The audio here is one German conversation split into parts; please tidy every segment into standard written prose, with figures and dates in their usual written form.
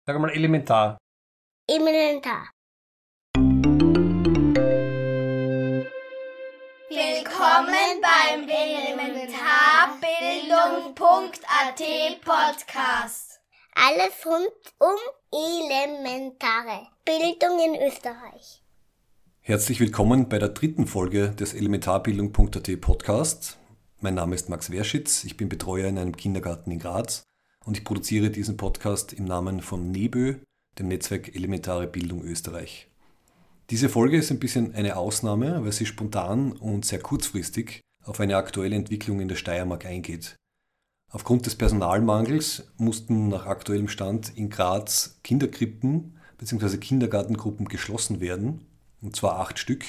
Sag mal elementar. Elementar. Willkommen beim Elementarbildung.at Podcast. Alles rund um elementare Bildung in Österreich. Herzlich willkommen bei der dritten Folge des Elementarbildung.at Podcast. Mein Name ist Max Werschitz, ich bin Betreuer in einem Kindergarten in Graz und ich produziere diesen Podcast im Namen von NEBÖ, dem Netzwerk Elementare Bildung Österreich. Diese Folge ist ein bisschen eine Ausnahme, weil sie spontan und sehr kurzfristig auf eine aktuelle Entwicklung in der Steiermark eingeht. Aufgrund des Personalmangels mussten nach aktuellem Stand in Graz Kinderkrippen bzw. Kindergartengruppen geschlossen werden, und zwar 8 Stück.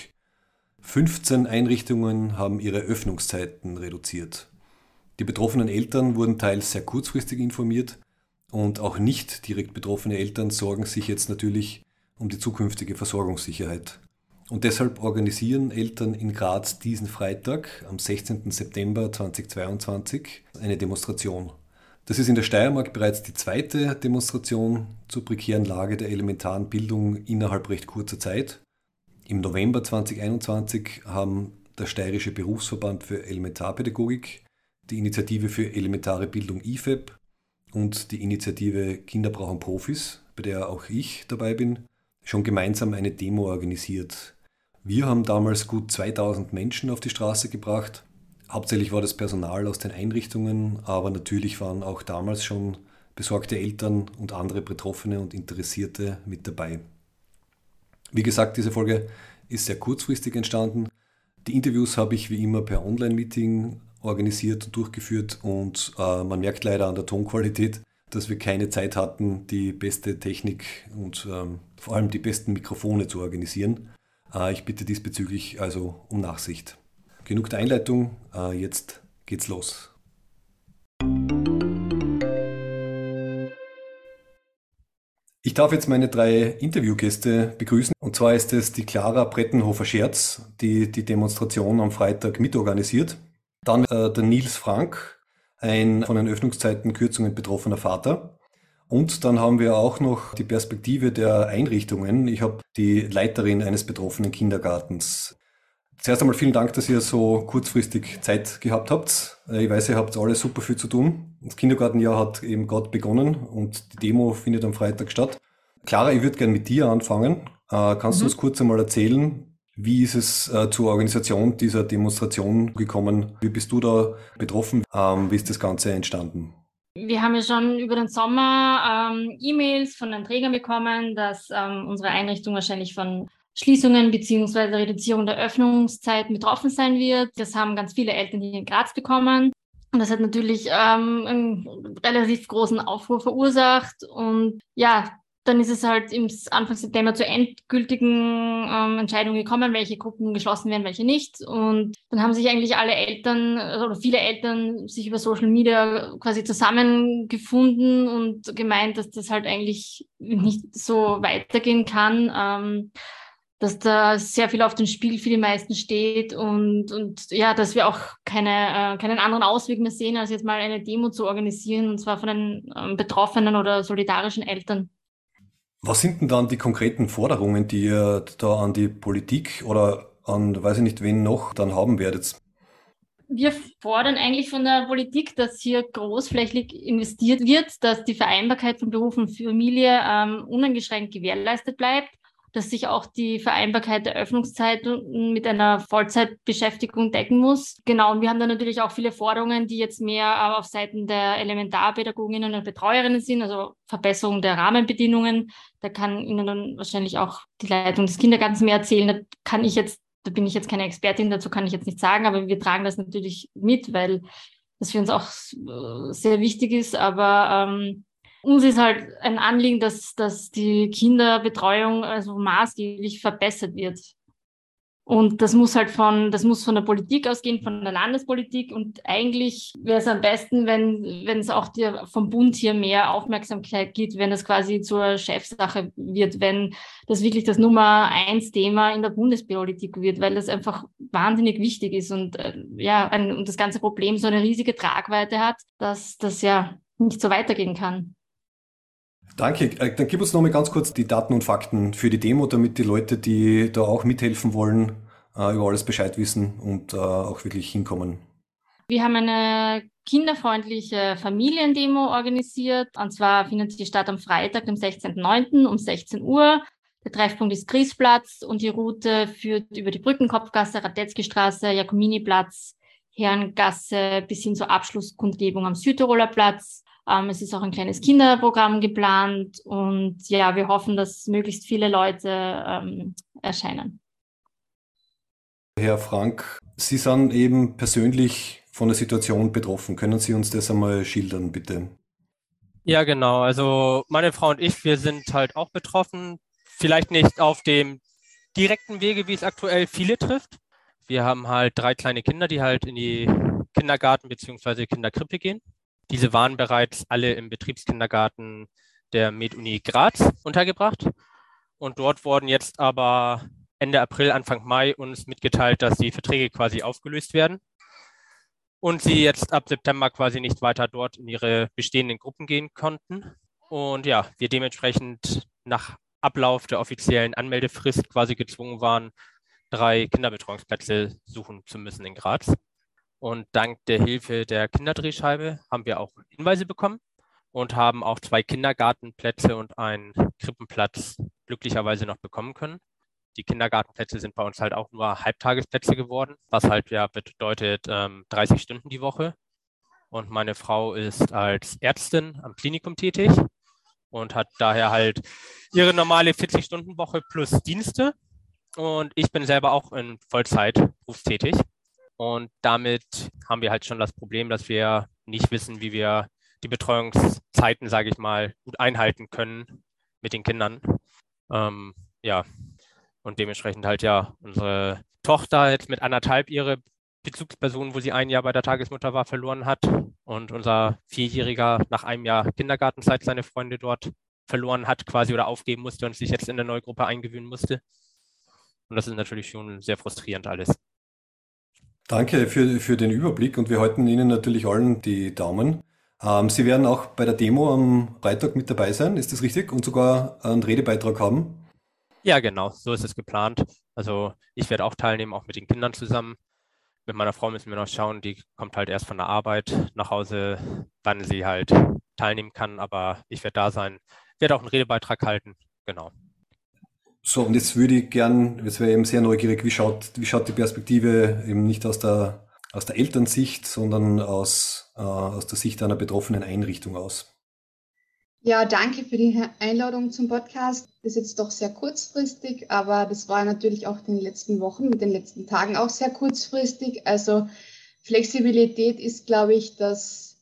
15 Einrichtungen haben ihre Öffnungszeiten reduziert. Die betroffenen Eltern wurden teils sehr kurzfristig informiert und auch nicht direkt betroffene Eltern sorgen sich jetzt natürlich um die zukünftige Versorgungssicherheit. Und deshalb organisieren Eltern in Graz diesen Freitag, am 16. September 2022, eine Demonstration. Das ist in der Steiermark bereits die zweite Demonstration zur prekären Lage der elementaren Bildung innerhalb recht kurzer Zeit. Im November 2021 haben der Steirische Berufsverband für Elementarpädagogik, die Initiative für elementare Bildung IFEB und die Initiative Kinder brauchen Profis, bei der auch ich dabei bin, schon gemeinsam eine Demo organisiert. Wir haben damals gut 2000 Menschen auf die Straße gebracht. Hauptsächlich war das Personal aus den Einrichtungen, aber natürlich waren auch damals schon besorgte Eltern und andere Betroffene und Interessierte mit dabei. Wie gesagt, diese Folge ist sehr kurzfristig entstanden. Die Interviews habe ich wie immer per Online-Meeting organisiert und durchgeführt und man merkt leider an der Tonqualität, dass wir keine Zeit hatten, die beste Technik und vor allem die besten Mikrofone zu organisieren. Ich bitte diesbezüglich also um Nachsicht. Genug der Einleitung, jetzt geht's los. Ich darf jetzt meine 3 Interviewgäste begrüßen. Und zwar ist es die Clara Brettenhofer-Scherz, die die Demonstration am Freitag mitorganisiert. Dann der Nils Frank, ein von den Öffnungszeitenkürzungen betroffener Vater. Und dann haben wir auch noch die Perspektive der Einrichtungen. Ich habe die Leiterin eines betroffenen Kindergartens. Zuerst einmal vielen Dank, dass ihr so kurzfristig Zeit gehabt habt. Ich weiß, ihr habt alle super viel zu tun. Das Kindergartenjahr hat eben gerade begonnen und die Demo findet am Freitag statt. Clara, ich würde gerne mit dir anfangen. Kannst du uns kurz einmal erzählen, wie ist es zur Organisation dieser Demonstration gekommen? Wie bist du da betroffen? Wie ist das Ganze entstanden? Wir haben ja schon über den Sommer E-Mails von den Trägern bekommen, dass unsere Einrichtung wahrscheinlich von Schließungen bzw. Reduzierung der Öffnungszeiten betroffen sein wird. Das haben ganz viele Eltern hier in Graz bekommen. Und das hat natürlich einen relativ großen Aufruhr verursacht. Und ja, dann ist es halt im Anfang September zur endgültigen Entscheidung gekommen, welche Gruppen geschlossen werden, welche nicht. Und dann haben sich eigentlich alle Eltern oder viele Eltern sich über Social Media quasi zusammengefunden und gemeint, dass das halt eigentlich nicht so weitergehen kann, dass da sehr viel auf dem Spiel für die meisten steht und ja, dass wir auch keinen anderen Ausweg mehr sehen, als jetzt mal eine Demo zu organisieren, und zwar von den betroffenen oder solidarischen Eltern. Was sind denn dann die konkreten Forderungen, die ihr da an die Politik oder an, weiß ich nicht wen noch, dann haben werdet? Wir fordern eigentlich von der Politik, dass hier großflächig investiert wird, dass die Vereinbarkeit von Beruf und Familie uneingeschränkt gewährleistet bleibt, dass sich auch die Vereinbarkeit der Öffnungszeiten mit einer Vollzeitbeschäftigung decken muss. Genau, und wir haben da natürlich auch viele Forderungen, die jetzt mehr auf Seiten der Elementarpädagoginnen und Betreuerinnen sind, also Verbesserung der Rahmenbedingungen. Da kann Ihnen dann wahrscheinlich auch die Leitung des Kindergartens mehr erzählen. Da bin ich jetzt keine Expertin, dazu kann ich jetzt nicht sagen, aber wir tragen das natürlich mit, weil das für uns auch sehr wichtig ist. Aber uns ist halt ein Anliegen, dass die Kinderbetreuung also maßgeblich verbessert wird. Und das muss von der Politik ausgehen, von der Landespolitik. Und eigentlich wäre es am besten, wenn es auch vom Bund hier mehr Aufmerksamkeit gibt, wenn das quasi zur Chefsache wird, wenn das wirklich das Nummer-1-Thema in der Bundespolitik wird, weil das einfach wahnsinnig wichtig ist und und das ganze Problem so eine riesige Tragweite hat, dass das ja nicht so weitergehen kann. Danke. Dann gib uns nochmal ganz kurz die Daten und Fakten für die Demo, damit die Leute, die da auch mithelfen wollen, über alles Bescheid wissen und auch wirklich hinkommen. Wir haben eine kinderfreundliche Familiendemo organisiert. Und zwar findet die statt am Freitag, dem 16.09. um 16 Uhr. Der Treffpunkt ist Griesplatz und die Route führt über die Brückenkopfgasse, Radetzky-Straße, Jakominiplatz, Herrengasse bis hin zur Abschlusskundgebung am Südtiroler Platz. Es ist auch ein kleines Kinderprogramm geplant und ja, wir hoffen, dass möglichst viele Leute erscheinen. Herr Frank, Sie sind eben persönlich von der Situation betroffen. Können Sie uns das einmal schildern, bitte? Ja, genau. Also meine Frau und ich, wir sind halt auch betroffen. Vielleicht nicht auf dem direkten Wege, wie es aktuell viele trifft. Wir haben halt 3 kleine Kinder, die halt in die Kindergarten bzw. Kinderkrippe gehen. Diese waren bereits alle im Betriebskindergarten der MedUni Graz untergebracht. Und dort wurden jetzt aber Ende April, Anfang Mai uns mitgeteilt, dass die Verträge quasi aufgelöst werden und sie jetzt ab September quasi nicht weiter dort in ihre bestehenden Gruppen gehen konnten. Und ja, wir dementsprechend nach Ablauf der offiziellen Anmeldefrist quasi gezwungen waren, 3 Kinderbetreuungsplätze suchen zu müssen in Graz. Und dank der Hilfe der Kinderdrehscheibe haben wir auch Hinweise bekommen und haben auch 2 Kindergartenplätze und einen Krippenplatz glücklicherweise noch bekommen können. Die Kindergartenplätze sind bei uns halt auch nur Halbtagesplätze geworden, was halt ja bedeutet 30 Stunden die Woche. Und meine Frau ist als Ärztin am Klinikum tätig und hat daher halt ihre normale 40-Stunden-Woche plus Dienste. Und ich bin selber auch in Vollzeit berufstätig. Und damit haben wir halt schon das Problem, dass wir nicht wissen, wie wir die Betreuungszeiten, sage ich mal, gut einhalten können mit den Kindern. Ja, und dementsprechend halt ja unsere Tochter jetzt mit 1,5 ihre Bezugsperson, wo sie 1 Jahr bei der Tagesmutter war, verloren hat. Und unser 4-Jähriger nach einem Jahr Kindergartenzeit seine Freunde dort verloren hat quasi oder aufgeben musste und sich jetzt in der neue Gruppe eingewöhnen musste. Und das ist natürlich schon sehr frustrierend alles. Danke für den Überblick und wir halten Ihnen natürlich allen die Daumen. Sie werden auch bei der Demo am Freitag mit dabei sein, ist das richtig? Und sogar einen Redebeitrag haben? Ja, genau, so ist es geplant. Also ich werde auch teilnehmen, auch mit den Kindern zusammen. Mit meiner Frau müssen wir noch schauen, die kommt halt erst von der Arbeit nach Hause, wann sie halt teilnehmen kann. Aber ich werde da sein, werde auch einen Redebeitrag halten, genau. So, und jetzt würde ich gern, jetzt wäre ich eben sehr neugierig, wie schaut die Perspektive eben nicht aus der Elternsicht, sondern aus der Sicht einer betroffenen Einrichtung aus? Ja, danke für die Einladung zum Podcast. Das ist jetzt doch sehr kurzfristig, aber das war natürlich auch in den letzten Wochen, mit den letzten Tagen auch sehr kurzfristig. Also Flexibilität ist, glaube ich, das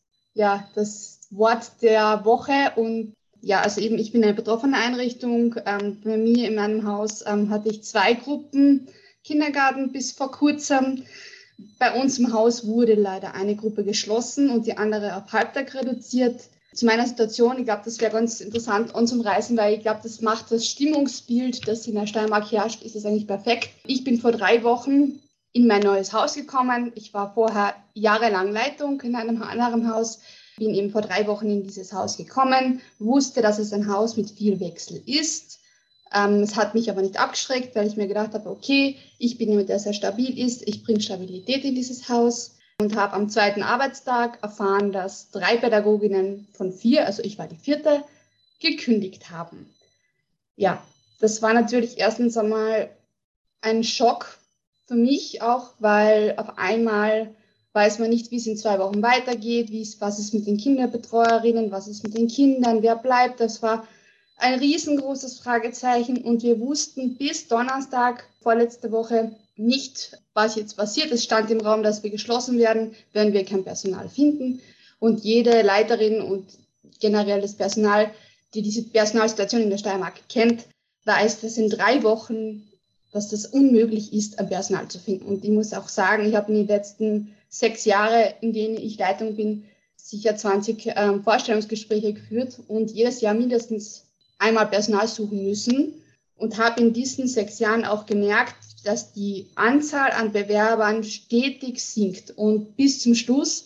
Wort der Woche. Und ja, also eben, ich bin eine betroffene Einrichtung. Bei mir in meinem Haus hatte ich 2 Gruppen Kindergarten bis vor kurzem. Bei uns im Haus wurde leider eine Gruppe geschlossen und die andere auf Halbtag reduziert. Zu meiner Situation, ich glaube, das wäre ganz interessant anzureißen, weil ich glaube, das macht das Stimmungsbild, das in der Steiermark herrscht, ist es eigentlich perfekt. Ich bin vor 3 Wochen in mein neues Haus gekommen. Ich war vorher jahrelang Leitung in einem anderen Haus, bin eben vor 3 Wochen in dieses Haus gekommen, wusste, dass es ein Haus mit viel Wechsel ist. Es hat mich aber nicht abgeschreckt, weil ich mir gedacht habe, okay, ich bin jemand, der sehr stabil ist, ich bringe Stabilität in dieses Haus. Und habe am 2. Arbeitstag erfahren, dass 3 Pädagoginnen von 4, also ich war die 4., gekündigt haben. Ja, das war natürlich erstens einmal ein Schock für mich auch, weil auf einmal weiß man nicht, wie es in 2 Wochen weitergeht, was ist mit den Kinderbetreuerinnen, was ist mit den Kindern, wer bleibt. Das war ein riesengroßes Fragezeichen und wir wussten bis Donnerstag vorletzte Woche nicht, was jetzt passiert. Es stand im Raum, dass wir geschlossen werden, wenn wir kein Personal finden. Und jede Leiterin und generell das Personal, die diese Personalsituation in der Steiermark kennt, weiß, dass in 3 Wochen, dass das unmöglich ist, ein Personal zu finden. Und ich muss auch sagen, ich habe in den letzten 6 Jahren, in denen ich Leitung bin, sicher 20 Vorstellungsgespräche geführt und jedes Jahr mindestens einmal Personal suchen müssen und habe in diesen 6 Jahren auch gemerkt, dass die Anzahl an Bewerbern stetig sinkt und bis zum Schluss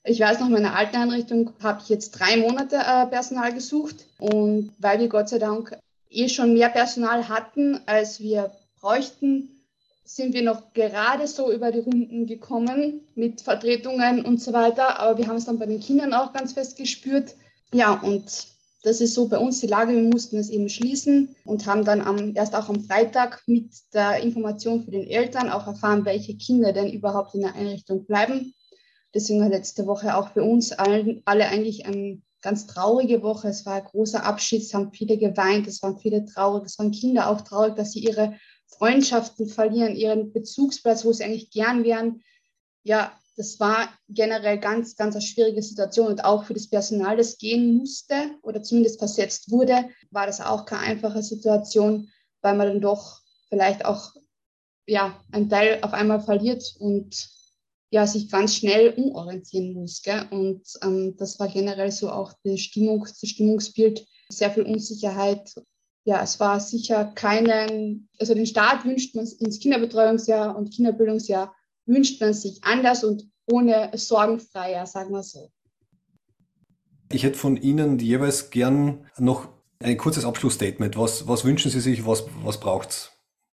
Ich weiß noch, in meiner alten Einrichtung habe ich jetzt 3 Monate Personal gesucht. Und weil wir Gott sei Dank schon mehr Personal hatten, als wir bräuchten, sind wir noch gerade so über die Runden gekommen mit Vertretungen und so weiter. Aber wir haben es dann bei den Kindern auch ganz fest gespürt. Ja, und das ist so bei uns die Lage. Wir mussten es eben schließen und haben dann erst auch am Freitag mit der Information für den Eltern auch erfahren, welche Kinder denn überhaupt in der Einrichtung bleiben. Deswegen war letzte Woche auch für uns alle eigentlich eine ganz traurige Woche. Es war ein großer Abschied, es haben viele geweint, es waren viele traurig, es waren Kinder auch traurig, dass sie ihre Freundschaften verlieren, ihren Bezugsplatz, wo sie eigentlich gern wären. Ja, das war generell ganz, ganz eine schwierige Situation. Und auch für das Personal, das gehen musste oder zumindest versetzt wurde, war das auch keine einfache Situation, weil man dann doch vielleicht auch einen Teil auf einmal verliert und sich ganz schnell umorientieren muss. Gell? Und das war generell so auch das Stimmungsbild, sehr viel Unsicherheit. Ja, es war sicher den Start wünscht man ins Kinderbetreuungsjahr und Kinderbildungsjahr wünscht man sich anders und ohne sorgenfreier, sagen wir so. Ich hätte von Ihnen jeweils gern noch ein kurzes Abschlussstatement. Was wünschen Sie sich, was braucht es?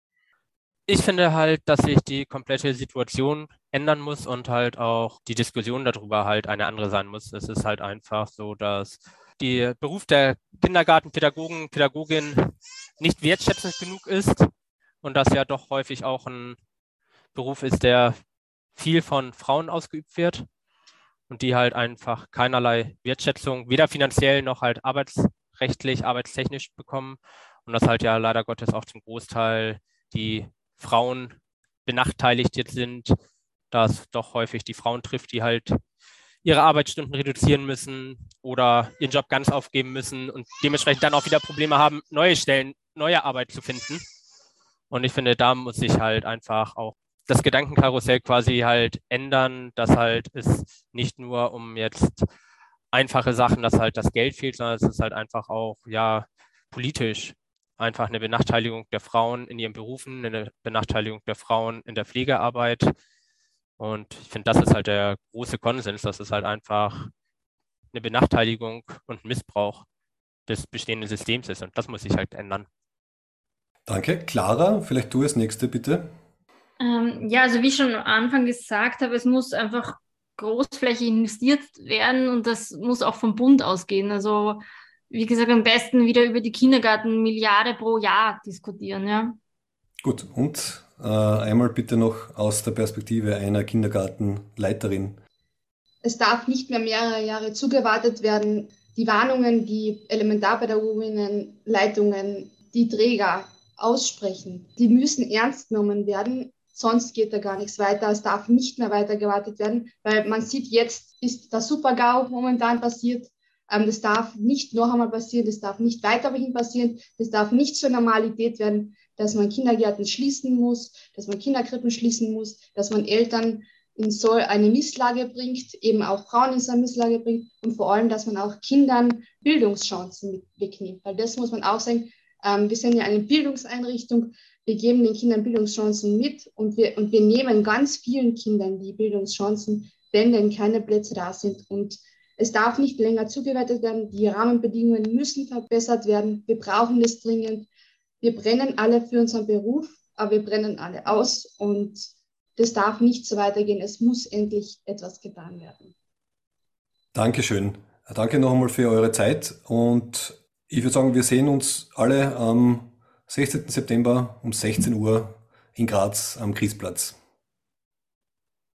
Ich finde halt, dass sich die komplette Situation ändern muss und halt auch die Diskussion darüber halt eine andere sein muss. Es ist halt einfach so, dass der Beruf der Kindergartenpädagogen, Pädagogin nicht wertschätzend genug ist und das ja doch häufig auch ein Beruf ist, der viel von Frauen ausgeübt wird und die halt einfach keinerlei Wertschätzung, weder finanziell noch halt arbeitsrechtlich, arbeitstechnisch bekommen und das halt ja leider Gottes auch zum Großteil die Frauen benachteiligt jetzt sind, da es doch häufig die Frauen trifft, die halt ihre Arbeitsstunden reduzieren müssen oder ihren Job ganz aufgeben müssen und dementsprechend dann auch wieder Probleme haben, neue Stellen, neue Arbeit zu finden. Und ich finde, da muss sich halt einfach auch das Gedankenkarussell quasi halt ändern, dass halt es nicht nur um jetzt einfache Sachen, dass halt das Geld fehlt, sondern es ist halt einfach auch, politisch einfach eine Benachteiligung der Frauen in ihren Berufen, eine Benachteiligung der Frauen in der Pflegearbeit. Und ich finde, das ist halt der große Konsens, dass es halt einfach eine Benachteiligung und Missbrauch des bestehenden Systems ist. Und das muss sich halt ändern. Danke. Clara, vielleicht du als Nächste, bitte. Also wie ich schon am Anfang gesagt habe, es muss einfach großflächig investiert werden und das muss auch vom Bund ausgehen. Also wie gesagt, am besten wieder über die Kindergartenmilliarde pro Jahr diskutieren, ja. Gut, und einmal bitte noch aus der Perspektive einer Kindergartenleiterin. Es darf nicht mehr mehrere Jahre zugewartet werden. Die Warnungen, die Elementarpädagoginnen, Leitungen, die Träger aussprechen, die müssen ernst genommen werden. Sonst geht da gar nichts weiter. Es darf nicht mehr weiter gewartet werden, weil man sieht, jetzt ist der Super-GAU momentan passiert. Das darf nicht noch einmal passieren, das darf nicht weiterhin passieren, das darf nicht zur Normalität werden, dass man Kindergärten schließen muss, dass man Kinderkrippen schließen muss, dass man Eltern in so eine Misslage bringt, eben auch Frauen in so eine Misslage bringt und vor allem, dass man auch Kindern Bildungschancen wegnimmt. Weil das muss man auch sagen, wir sind ja eine Bildungseinrichtung, wir geben den Kindern Bildungschancen mit und wir nehmen ganz vielen Kindern die Bildungschancen, wenn denn keine Plätze da sind. Und es darf nicht länger zugewertet werden, die Rahmenbedingungen müssen verbessert werden, wir brauchen das dringend. Wir brennen alle für unseren Beruf, aber wir brennen alle aus und das darf nicht so weitergehen. Es muss endlich etwas getan werden. Dankeschön. Danke noch einmal für eure Zeit und ich würde sagen, wir sehen uns alle am 16. September um 16 Uhr in Graz am Christplatz.